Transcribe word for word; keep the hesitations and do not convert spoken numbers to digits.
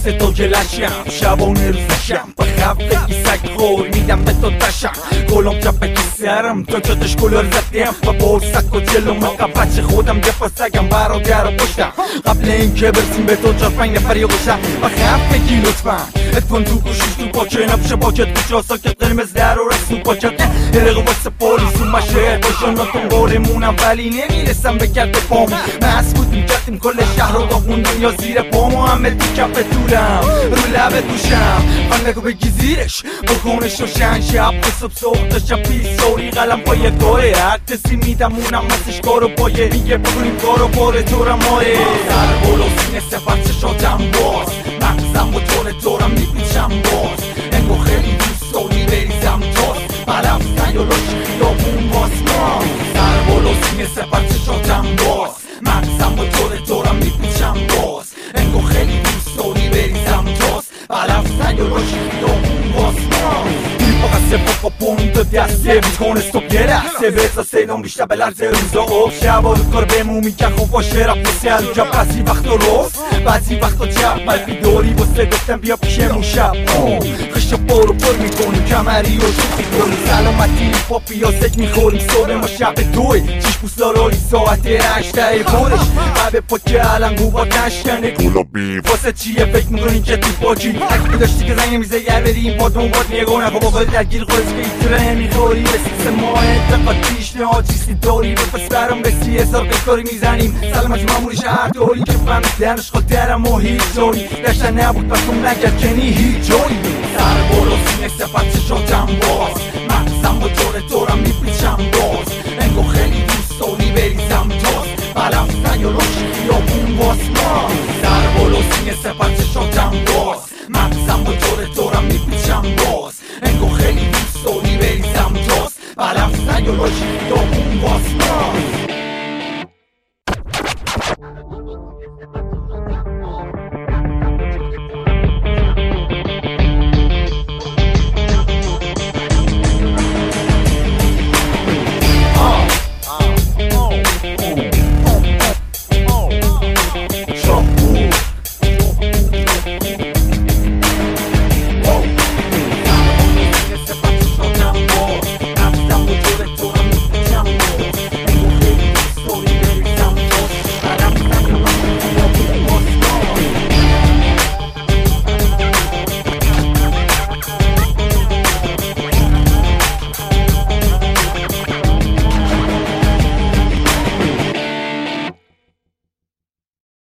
مثل تو جلشم شبانه روزشم با خفگی سگ خور میدم به تو دشم گلم جبه که سرم تا جادش کلر زدیم و برسک و جلوم قبچه خودم دفع سگم برادر رو پشتم قبل این که برسیم به تو چار پنگ نفری گوشم و خفگی لطفا اتفان تو گوشیش تو پاچه نبشه باکت کجا ساکت قرمز در و رسون پاکت یه واسه پولیس اون مشه باشناتون بارمونم ولی نمیرسم به کرد پامو مسکوت کردیم کل شهر و داغون دنیا زیر پامو همه تو کف طولم رو لبه دوشم فنگو بگی زیرش بکنش و شن شب به صبح صبح تا شب پیش سوری قلم پای کاره هر کسی میدم اونم مسش کارو پایه میگه بکنیم کارو باره تورم مایه سر بولو سینه سفر چشاتم باز مغزم و طور تورم میپیچم باز انگو خیلی دوست داری بریزم تاست برفتن یا لاشی خیابون باز ما سر بولو سینه سفر چشاتم باز مغزم و طور تورم میپیچم باز انگو خیلی دوست داری بریزم تاست برفتن یا لاشی خیابون باز ما Se poco punto di asse میکنه صبح یه لحظه بزا سیدان بیشتر به لرزه روزا آب شبا رو کار بمون میکن خوب باشه رفت سر جا بعضی وقتا روز بعضی وقتا چپ من بیداری واسه گفتم بیا پیشمون شب خشتا برو پر میکنیم کمری و تو میکنیم سلامتی پاپی یا سک میخوریم صبح ما شب دوی چیش بوستا روی ساعت هشته برش قبه پاکه علنگو با تشکنه گلابی واسه چیه فکر میکنیم که تو پاکی اگه داشتی که زنگ میزه گر بریم بادمون باد میگونه خب آقای درگیر خودت که ایتره میخوری به سیس ماه انتقاد پیشنهاد چیزی داری به پس برام رسی حساب بکاری میزنیم سلامت ماموری شهر دوری که فهمید درنش خاطرم و هیچ جایی داشتن نبود بس اون نگرد کنی هیچ جایی سر برو سینه سفر چشاتم باز مغزم و طور طورم میپیچم باز انگو خیلی دوست داری بریزم تاست برفتن یا راشی خیابون باز ما سر برو سینه سفر چشاتم باز مغزم و طور طورم میپیچم باز انگو خیلی دوست داری بریزم تاست برفتن یا راشی خیابون باز ما